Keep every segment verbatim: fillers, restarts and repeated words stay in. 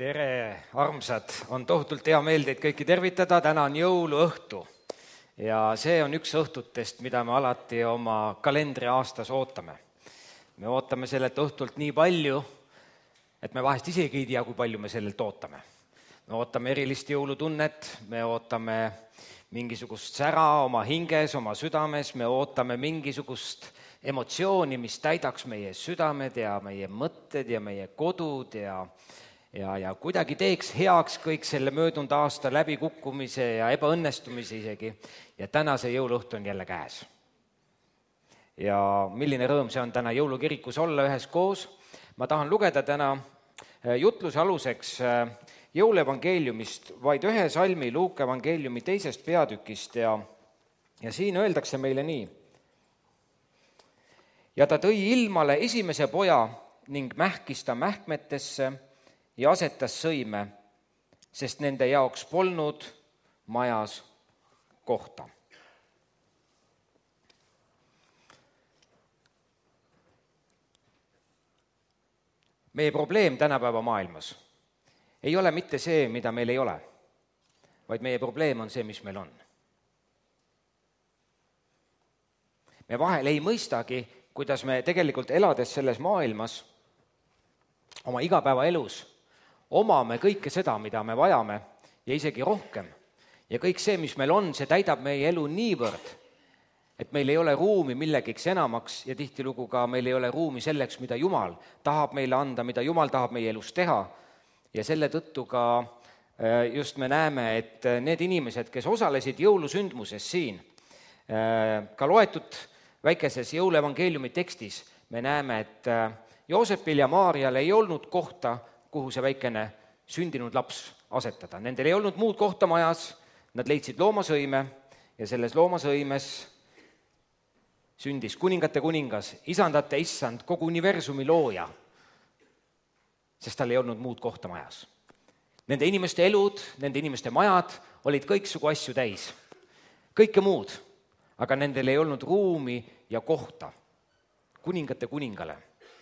Tere, armsad! On tohutult hea meel teid kõiki tervitada. Täna on jõuluõhtu ja see on üks õhtutest, mida me alati oma kalendri aastas ootame. Me ootame sellelt õhtult nii palju, et me vahest isegi ei tea, kui palju me sellelt ootame. Me ootame erilist jõulutunnet, me ootame mingisugust sära oma hinges, oma südames, me ootame mingisugust emotsiooni, mis täidaks meie südamed ja meie mõtted ja meie kodud ja Ja, ja kuidagi teeks heaks kõik selle möödunud aasta läbikukkumise ja ebaõnnestumise isegi. Ja täna see jõuluõhtu on jälle käes. Ja milline rõõm see on täna jõulukirikus olla üheskoos. Ma tahan lugeda täna jutluse aluseks jõulevangeeliumist vaid ühe salmi Luuka evangeeliumi teisest peatükist ja, ja siin öeldakse meile nii. Ja ta tõi ilmale esimese poja ning mähkis ta mähkmetesse ja asetas sõime, sest nende jaoks polnud majas kohta. Meie probleem tänapäeva maailmas ei ole mitte see, mida meil ei ole, vaid meie probleem on see, mis meil on. Me vahel ei mõistagi, kuidas me tegelikult elades selles maailmas oma igapäevaelus omame kõike seda, mida me vajame ja isegi rohkem. Ja kõik see, mis meil on, see täidab meie elu niivõrd, et meil ei ole ruumi millegiks enamaks ja tihtilugu ka meil ei ole ruumi selleks, mida Jumal tahab meile anda, mida Jumal tahab meie elus teha. Ja selle tõttu ka just me näeme, et need inimesed, kes osalesid jõulusündmuses siin, ka loetud väikeses jõulevangeeliumi tekstis, me näeme, et Joosepil ja Maarjal ei olnud kohta, kuhu see väikene sündinud laps asetada. Nendel ei olnud muud kohta majas, nad leidsid loomasõime ja selles loomasõimes sündis kuningate kuningas, isandate issand, kogu universumi looja, sest tal ei olnud muud kohta majas. Nende inimeste elud, nende inimeste majad olid kõiksugu asju täis, kõike muud, aga nendel ei olnud ruumi ja kohta kuningate kuningale,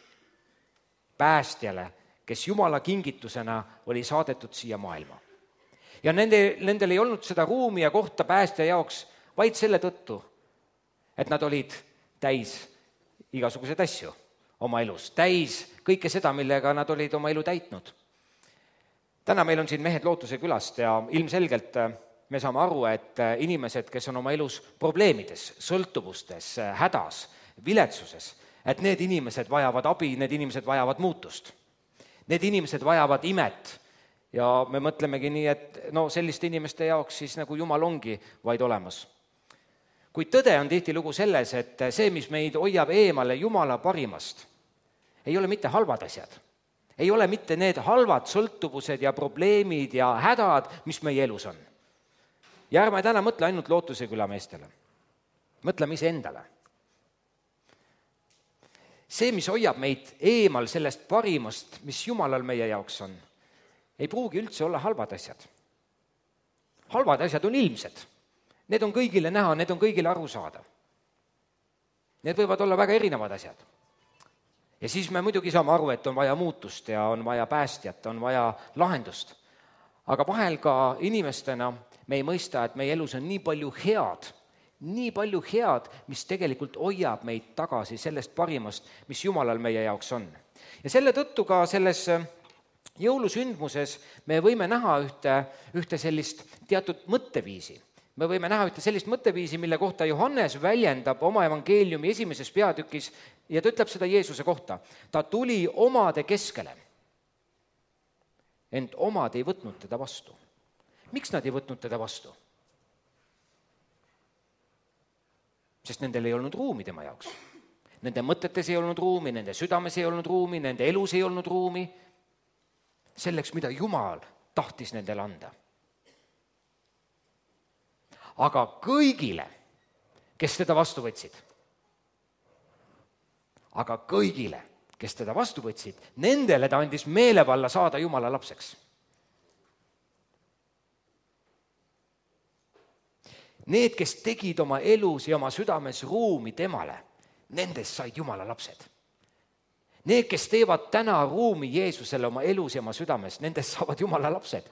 päästjale, kes Jumala kingitusena oli saadetud siia maailma. Ja nende, nendel ei olnud seda ruumi ja kohta päästja jaoks vaid selle tõttu, et nad olid täis igasuguseid asju oma elus, täis kõike seda, millega nad olid oma elu täitnud. Täna meil on siin mehed Lootuse külast ja ilmselgelt me saame aru, et inimesed, kes on oma elus probleemides, sõltuvustes, hädas, viletsuses, et need inimesed vajavad abi, need inimesed vajavad muutust. Need inimesed vajavad imet ja me mõtlemegi nii, et no selliste inimeste jaoks siis nagu Jumal ongi vaid olemas. Kuid tõde on tihtilugu selles, et see, mis meid hoiab eemale Jumala parimast, ei ole mitte halvad asjad. Ei ole mitte need halvad sõltuvused ja probleemid ja hädad, mis meie elus on. Ja ärme täna mõtle ainult Lootuse küla meestele. Mõtleme ise endale. See, mis hoiab meid eemal sellest parimast, mis Jumalal meie jaoks on, ei pruugi üldse olla halvad asjad. Halvad asjad on ilmsed. Need on kõigile näha, need on kõigile aru saada. Need võivad olla väga erinevad asjad. Ja siis me muidugi saame aru, et on vaja muutust ja on vaja päästjat, on vaja lahendust. Aga vahel ka inimestena me ei mõista, et meie elus on nii palju head, nii palju head, mis tegelikult hoiab meid tagasi sellest parimast, mis Jumalal meie jaoks on. Ja selle tõttu ka selles jõulusündmuses me võime näha ühte, ühte sellist teatud mõtteviisi. Me võime näha ühte sellist mõtteviisi, mille kohta Johannes väljendab oma evangeeliumi esimeses peatükis ja ta ütleb seda Jeesuse kohta. Ta tuli omade keskele, ent omad ei võtnud teda vastu. Miks nad ei võtnud teda vastu? Sest nendel ei olnud ruumi tema jaoks. Nende mõtetes ei olnud ruumi, nende südames ei olnud ruumi, nende elus ei olnud ruumi selleks, mida Jumal tahtis nendele anda. Aga kõigile, kes teda vastu võtsid, aga kõigile, kes teda vastu võtsid, nendele ta andis meelevalla saada Jumala lapseks. Need, kes tegid oma elus ja oma südames ruumi temale, nendest said Jumala lapsed. Need, kes teevad täna ruumi Jeesusele oma elus ja oma südames, nendest saavad Jumala lapsed.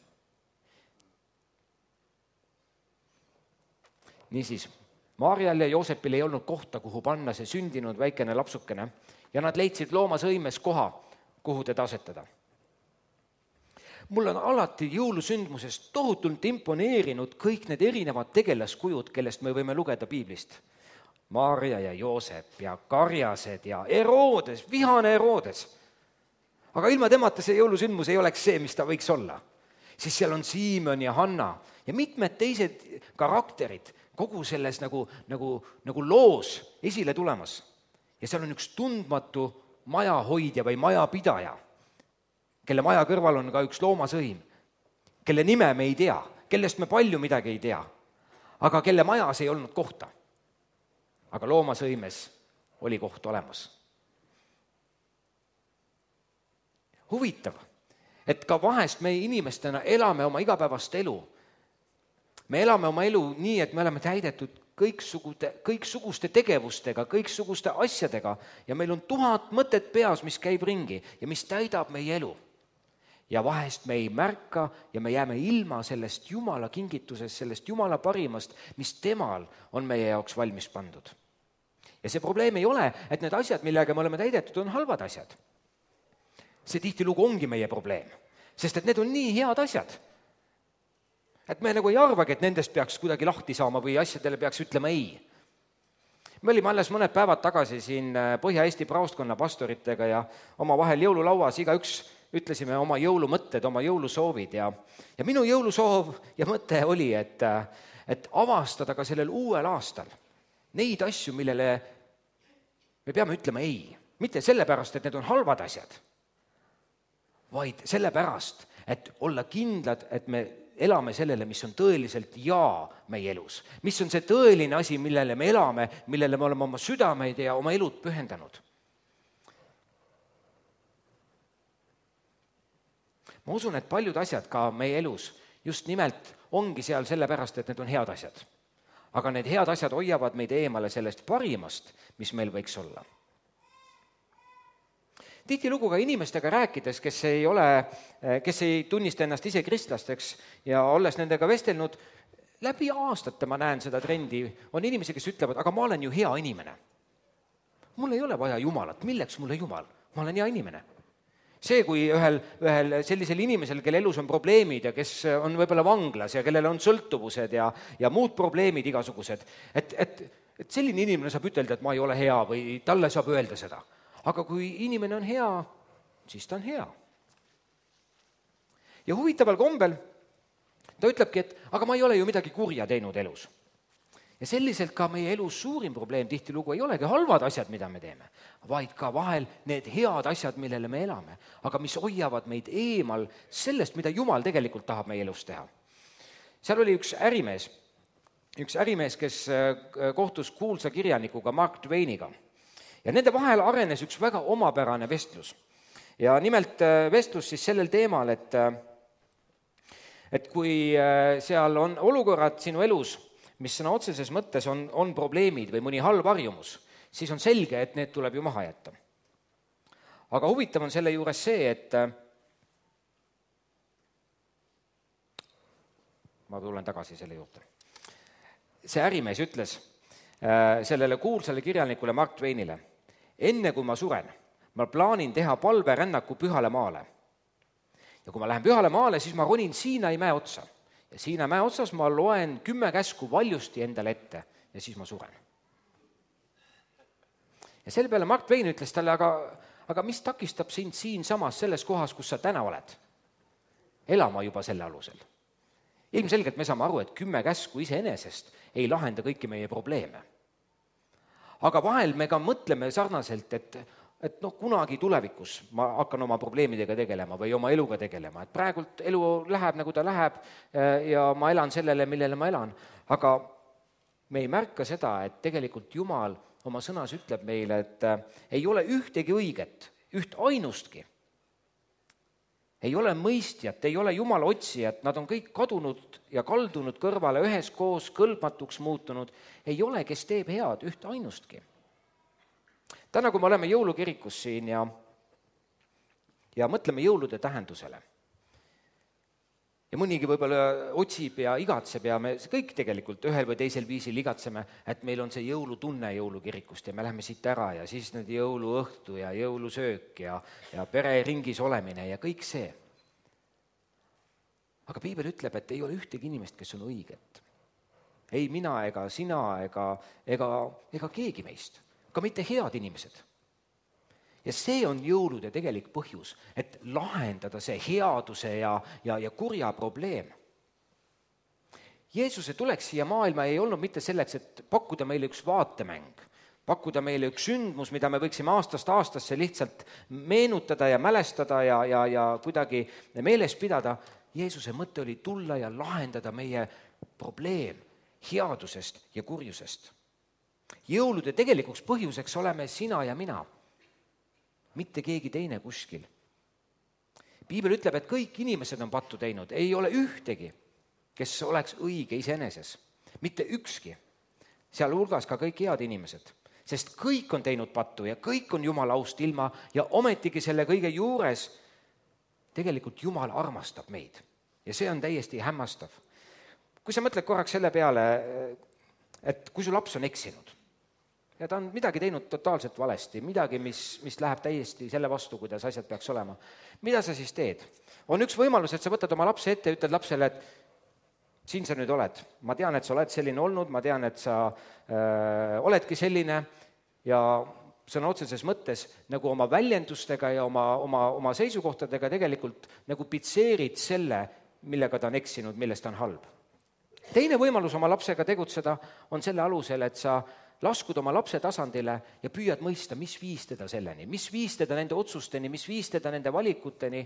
Niisiis, Maarjal ja Joosepil ei olnud kohta, kuhu panna see sündinud väikene lapsukene ja nad leidsid loomasõimes koha, kuhu teda asetada. Mul on alati jõulusündmusest tohutult imponeerinud kõik need erinevad tegelaskujud, kellest me võime lugeda piiblist. Maarja ja Joosep ja Karjased ja Herodes, vihane Herodes. Aga ilma temata see jõulusündmus ei oleks see, mis ta võiks olla. Siis seal on Siimon ja Hanna ja mitmed teised karakterid kogu selles nagu, nagu, nagu loos esile tulemas. Ja seal on üks tundmatu majahoidja või majapidaja, kelle maja kõrval on ka üks loomasõim, kelle nime me ei tea, kellest me palju midagi ei tea, aga kelle majas ei olnud kohta. Aga loomasõimes oli koht olemas. Huvitav, et ka vahest me inimestena elame oma igapäevast elu. Me elame oma elu nii, et me oleme täidetud kõiksuguste, kõiksuguste tegevustega, kõiksuguste asjadega ja meil on tuhat mõtet peas, mis käib ringi ja mis täidab meie elu. Ja vahest me ei märka ja me jääme ilma sellest Jumala kingitusest, sellest Jumala parimast, mis temal on meie jaoks valmis pandud. Ja see probleem ei ole, et need asjad, millega me oleme täidetud, on halvad asjad. See tihtilugu ongi meie probleem, sest et need on nii head asjad. Et me nagu ei arvagi, et nendest peaks kuidagi lahti saama või asjadele peaks ütlema ei. Me olime alles mõned päevad tagasi siin Põhja-Eesti praostkonna pastoritega ja oma vahel jõululauas igaüks ütlesime oma jõulumõtted, oma jõulusoovid ja, ja minu jõulusoov ja mõte oli, et, et avastada ka sellel uuel aastal neid asju, millele me peame ütlema ei. Mitte sellepärast, et need on halvad asjad, vaid sellepärast, et olla kindlad, et me elame sellele, mis on tõeliselt jaa meie elus. Mis on see tõeline asi, millele me elame, millele me oleme oma südameid ja oma elud pühendanud. Ma usun, et paljud asjad ka meie elus just nimelt ongi seal sellepärast, et need on head asjad. Aga need head asjad hoiavad meid eemale sellest parimast, mis meil võiks olla. Tihtilugu ka inimestega rääkides, kes ei ole, kes ei tunnista ennast ise kristlasteks ja olles nendega vestelnud, läbi aastate ma näen seda trendi, on inimesi, kes ütlevad, aga ma olen ju hea inimene. Mul ei ole vaja Jumalat, milleks mulle Jumal? Ma olen hea inimene. See, kui ühel, ühel sellisel inimesel, kelle elus on probleemid ja kes on võib-olla vanglas ja kellel on sõltuvused ja, ja muud probleemid igasugused, et, et, et selline inimene saab ütelda, et ma ei ole hea või talle saab öelda seda. Aga kui inimene on hea, siis ta on hea. Ja huvitaval kombel ta ütlebki, et aga ma ei ole ju midagi kurja teinud elus. Ja selliselt ka meie elus suurim probleem tihtilugu ei olegi halvad asjad, mida me teeme, vaid ka vahel need head asjad, millele me elame, aga mis hoiavad meid eemal sellest, mida Jumal tegelikult tahab meie elus teha. Seal oli üks ärimees, üks ärimees, kes kohtus kuulsa kirjanikuga Mark Twainiga. Ja nende vahel arenes üks väga omapärane vestlus. Ja nimelt vestlus siis sellel teemal, et, et kui seal on olukorrad sinu elus, mis sõna otseses mõttes on, on probleemid või mõni halb harjumus, siis on selge, et need tuleb ju maha jätta. Aga huvitav on selle juures see, et ma tulen tagasi selle juurde. See ärimees ütles sellele kuulsale kirjanikule Mark Twainile, enne kui ma suren, ma plaanin teha palverännaku Pühale maale. Ja kui ma lähen Pühale maale, siis ma ronin Siinai mäe otsa. Ja Siina mäe otsas ma loen kümme käsku valjusti endale ette ja siis ma suren. Ja selle peale Mark Twain ütles talle, aga, aga mis takistab sind siin samas selles kohas, kus sa täna oled? Elama juba selle alusel. Ilmselgelt me saame aru, et kümme käsku iseenesest ei lahenda kõiki meie probleeme. Aga vahel me ka mõtleme sarnaselt, et et noh, kunagi tulevikus ma hakkan oma probleemidega tegelema või oma eluga tegelema, et praegult elu läheb, nagu ta läheb ja ma elan sellele, millele ma elan, aga me ei märka seda, et tegelikult Jumal oma sõnas ütleb meile, et ei ole ühtegi õiget, üht ainustki. Ei ole mõistjat, ei ole Jumala otsijat, nad on kõik kadunud ja kaldunud kõrvale, ühes koos kõlbmatuks muutunud, ei ole, kes teeb head, üht ainustki. täna, kui me oleme jõulukirikus siin ja, ja mõtleme jõulude tähendusele, ja mõnigi võib-olla otsib ja igatseb ja me kõik tegelikult ühel või teisel viisil igatseme, et meil on see jõulutunne jõulukirikust ja me läheme siit ära ja siis need jõuluõhtu ja jõulusöök ja, ja pereringis olemine ja kõik see. Aga piibel ütleb, et ei ole ühtegi inimest, kes on õiget. Ei mina ega sina ega, ega, ega keegi meist, ka mitte head inimesed. Ja see on jõulude tegelik põhjus, et lahendada see headuse ja, ja, ja kurja probleem. Jeesuse tuleks siia maailma ei olnud mitte selleks, et pakkuda meile üks vaatemäng, pakkuda meile üks sündmus, mida me võiksime aastast aastasse lihtsalt meenutada ja mälestada ja, ja, ja kuidagi meeles pidada. Jeesuse mõte oli tulla ja lahendada meie probleem headusest ja kurjusest. Jõulude tegelikuks põhjuseks oleme sina ja mina, mitte keegi teine kuskil. Piibel ütleb, et kõik inimesed on pattu teinud, ei ole ühtegi, kes oleks õige iseeneses. Mitte ükski, sealhulgas ka kõik head inimesed, sest kõik on teinud pattu ja kõik on Jumala aust ilma ja ometigi selle kõige juures tegelikult Jumal armastab meid ja see on täiesti hämmastav. Kui sa mõtled korraks selle peale, et kui su laps on eksinud, ja ta on midagi teinud totaalselt valesti, midagi, mis, mis läheb täiesti selle vastu, kuidas asjad peaks olema. Mida sa siis teed? On üks võimalus, et sa võtad oma lapse ette ja ütled lapsele, et siin sa nüüd oled. Ma tean, et sa oled selline olnud, ma tean, et sa öö, oledki selline ja sõna otseses mõttes nagu oma väljendustega ja oma, oma, oma seisukohtadega tegelikult nagu pitseerid selle, millega ta on eksinud, millest ta on halb. Teine võimalus oma lapsega tegutseda on selle alusel, et sa laskud oma lapse tasandile ja püüad mõista, mis viis teda selleni, mis viis teda nende otsusteni, mis viis teda nende valikuteni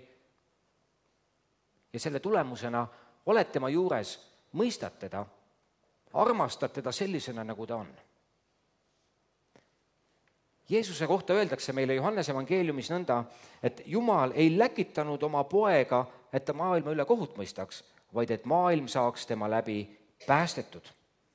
ja selle tulemusena oled tema juures, mõistad teda, armastad teda sellisena, nagu ta on. Jeesuse kohta öeldakse meile Johannese evangeeliumis nõnda, et Jumal ei läkitanud oma poega, et ta maailma üle kohut mõistaks, vaid et maailm saaks tema läbi päästetud.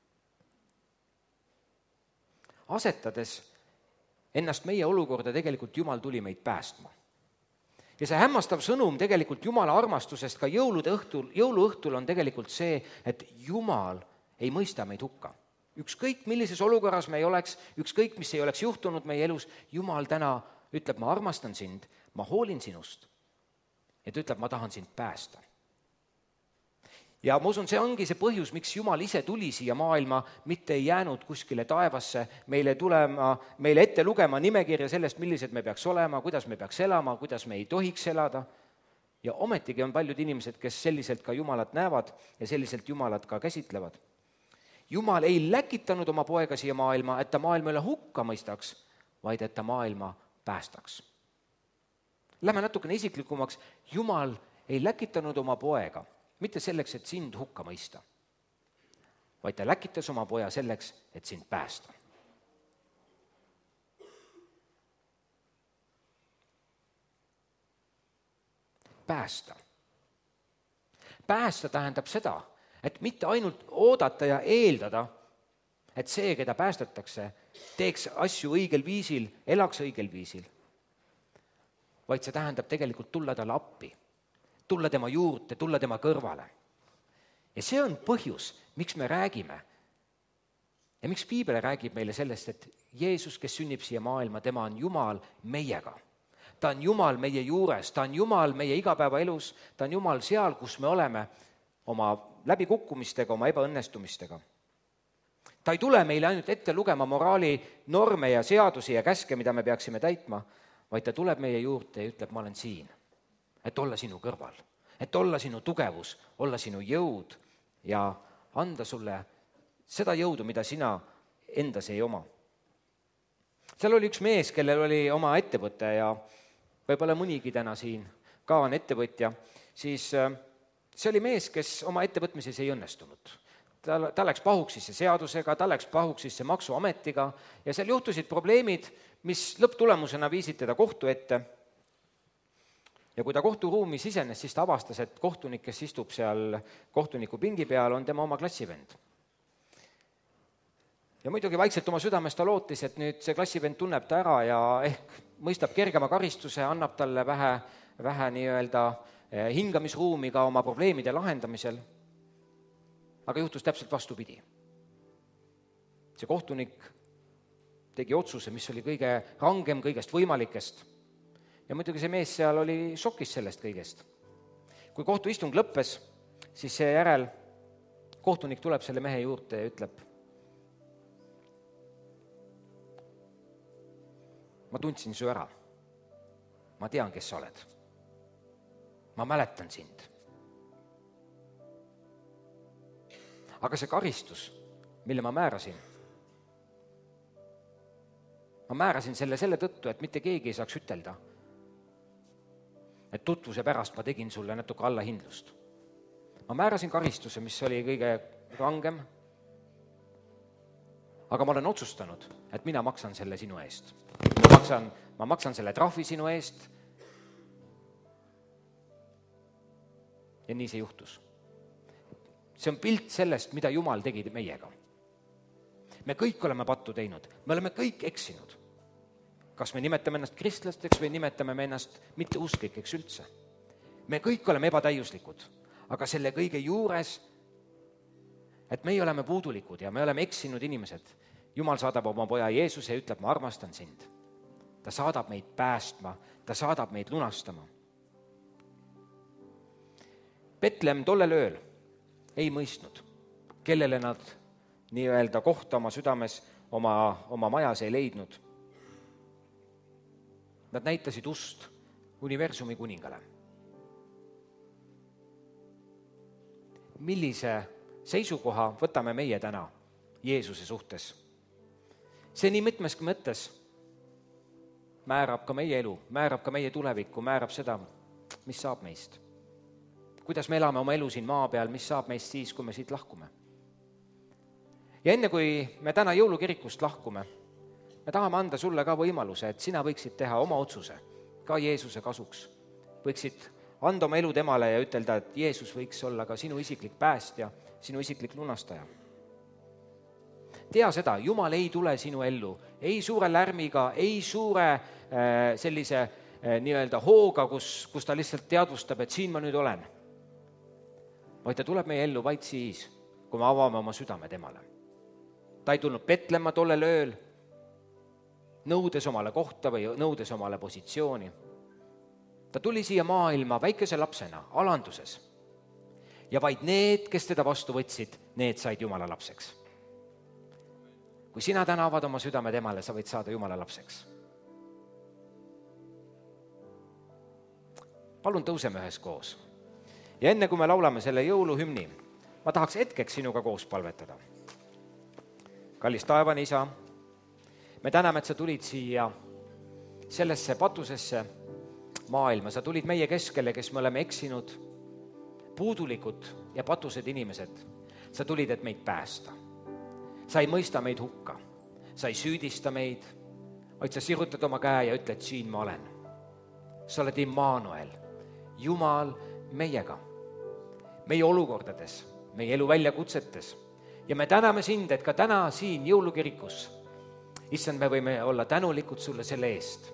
Asetades ennast meie olukorda, tegelikult Jumal tuli meid päästma. Ja see hämmastav sõnum tegelikult Jumala armastusest ka jõulude õhtul, jõuluõhtul on tegelikult see, et Jumal ei mõista meid hukka. Ükskõik millises olukorras me ei oleks, ükskõik mis ei oleks juhtunud meie elus, Jumal täna ütleb, ma armastan sind, ma hoolin sinust. Ja ta ütleb, ma tahan sind päästa. Ja ma usun, see ongi see põhjus, miks Jumal ise tuli siia maailma, mitte ei jäänud kuskile taevasse, meile tulema, meile ette lugema nimekirja sellest, millised me peaks olema, kuidas me peaks elama, kuidas me ei tohiks elada. Ja ometigi on paljud inimesed, kes selliselt ka Jumalat näevad ja selliselt Jumalat ka käsitlevad. Jumal ei läkitanud oma poega siia maailma, et ta maailma üle hukka mõistaks, vaid et ta maailma päästaks. Lähme natukene isiklikumaks, Jumal ei läkitanud oma poega, mitte selleks, et sind hukka mõista, vaid ta läkitas oma poja selleks, et sind päästa. Päästa. Päästa tähendab seda, et mitte ainult oodata ja eeldada, et see, keda päästetakse, teeks asju õigel viisil, elaks õigel viisil, vaid see tähendab tegelikult tulla talle appi, tulla tema juurde, tulla tema kõrvale. Ja see on põhjus, miks me räägime ja miks Piibel räägib meile sellest, et Jeesus, kes sünnib siia maailma, tema on Jumal meiega. Ta on Jumal meie juures, ta on Jumal meie igapäevaelus, ta on Jumal seal, kus me oleme oma läbikukkumistega, oma ebaõnnestumistega. Ta ei tule meile ainult ette lugema moraali norme ja seadusi ja käske, mida me peaksime täitma, vaid ta tuleb meie juurde ja ütleb, ma olen siin, et olla sinu kõrval, et olla sinu tugevus, olla sinu jõud ja anda sulle seda jõudu, mida sina endas ei oma. Seal oli üks mees, kellel oli oma ettevõte ja võib-olla mõnigi täna siin ka on ettevõtja, siis see oli mees, kes oma ettevõtmises ei õnnestunud. Ta, ta läks pahuksisse seadusega, ta läks pahuksisse maksuametiga ja seal juhtusid probleemid, mis lõpptulemusena viisid teda kohtu ette. Ja kui ta kohturuumi sisenes, siis ta avastas, et kohtunik, kes istub seal kohtuniku pingi peal, on tema oma klassivend. ja muidugi vaikselt oma südames ta lootis, et nüüd see klassivend tunneb ta ära ja ehk mõistab kergema karistuse, annab talle vähe, vähe nii-öelda hingamisruumi ka oma probleemide lahendamisel. Aga juhtus täpselt vastupidi. See kohtunik tegi otsuse, mis oli kõige rangem kõigest võimalikest. Ja muidugi see mees seal oli šokis sellest kõigest. Kui kohtuistung lõppes, siis seejärel kohtunik tuleb selle mehe juurde ja ütleb: ma tundsin su ära. Ma tean, kes sa oled. Ma mäletan sind. Aga see karistus, mille ma määrasin, ma määrasin selle selle tõttu, et mitte keegi ei saaks ütelda, et tutvuse pärast ma tegin sulle natuke allahindlust. Ma määrasin karistuse, mis oli kõige rangem, aga ma olen otsustanud, et mina maksan selle sinu eest. Ma maksan, ma maksan selle trahvi sinu eest. Ja nii see juhtus. See on pilt sellest, mida Jumal tegi meiega. Me kõik oleme pattu teinud, me oleme kõik eksinud. Kas me nimetame ennast kristlasteks või nimetame me ennast mitte usklikeks üldse. Me kõik oleme ebatäiuslikud, aga selle kõige juures, et meie oleme puudulikud ja me oleme eksinud inimesed. Jumal saadab oma poja Jeesuse ja ütleb: ma armastan sind. Ta saadab meid päästma, ta saadab meid lunastama. Betlem tollel ööl ei mõistnud, kellele nad nii-öelda kohta oma südames, oma, oma majas ei leidnud. Nad näitasid ust universumi kuningale. Millise seisukoha võtame meie täna Jeesuse suhtes? See nii mitmeski mõttes määrab ka meie elu, määrab ka meie tulevikku, määrab seda, mis saab meist. Kuidas me elame oma elu siin maa peal, mis saab meist siis, kui me siit lahkume. Ja enne kui me täna jõulukirikust lahkume, me tahame anda sulle ka võimaluse, et sina võiksid teha oma otsuse ka Jeesuse kasuks. Võiksid anda oma elu temale ja ütelda, et Jeesus võiks olla ka sinu isiklik päästja, sinu isiklik lunastaja. Tea seda, Jumal ei tule sinu ellu, ei suure lärmiga, ei suure äh, sellise äh, nii-öelda hooga, kus, kus ta lihtsalt teadvustab, et siin ma nüüd olen. Vaid ta tuleb meie ellu vaid siis, kui me avame oma südame temale. Ta ei tulnud Betlemma tollel ööl, nõudes omale kohta või nõudes omale positsiooni. Ta tuli siia maailma väikese lapsena, alanduses. Ja vaid need, kes teda vastu võtsid, need said Jumala lapseks. Kui sina täna avad oma südame temale, sa võid saada Jumala lapseks. Palun tõuseme ühes koos. Ja enne kui me laulame selle jõuluhümni, ma tahaks hetkeks sinuga koos palvetada. Kallis taevane isa, me täname, et sa tulid siia sellesse patusesse maailma. Sa tulid meie keskele, kes me oleme eksinud, puudulikud ja patused inimesed. Sa tulid, et meid päästa. Sa ei mõista meid hukka. Sa ei süüdista meid, vaid sa sirutad oma käe ja ütled, siin ma olen. Sa oled Immanuel, Jumal meiega, meie olukordades, meie elu väljakutsetes. Ja me täname sind, et ka täna siin jõulukirikus, issand, me võime olla tänulikud sulle selle eest.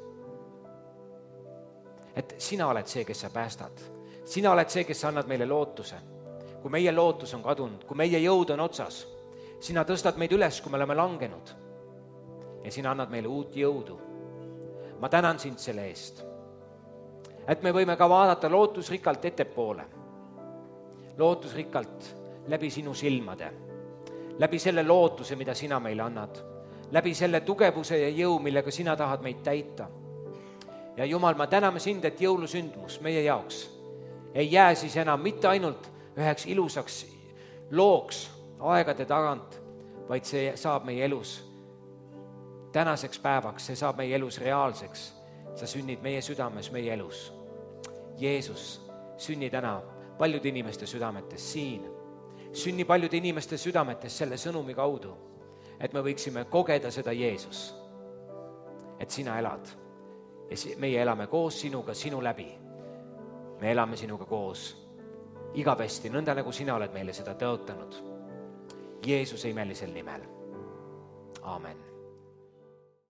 Et sina oled see, kes sa päästad. Sina oled see, kes annad meile lootuse. Kui meie lootus on kadunud, kui meie jõud on otsas, sina tõstad meid üles, kui me oleme langenud. Ja sina annad meile uut jõudu. Ma tänan sind selle eest. Et me võime ka vaadata lootusrikkalt ettepoole. Lootusrikkalt läbi sinu silmade. Läbi selle lootuse, mida sina meile annad. Läbi selle tugevuse ja jõu, millega sina tahad meid täita. Ja Jumal, ma täname sind, et jõulusündmus meie jaoks ei jää siis enam mitte ainult üheks ilusaks looks aegade tagant, vaid see saab meie elus tänaseks päevaks, see saab meie elus reaalseks. Sa sünnid meie südames, meie elus. Jeesus, sünni täna paljude inimeste südametes siin. Sünni paljude inimeste südametes selle sõnumi kaudu, et me võiksime kogeda seda Jeesus, et sina elad. Ja meie elame koos sinuga, sinu läbi. Me elame sinuga koos igavesti, nõnda nagu sina oled meile seda tõotanud. Jeesuse imelisel nimel. aamen.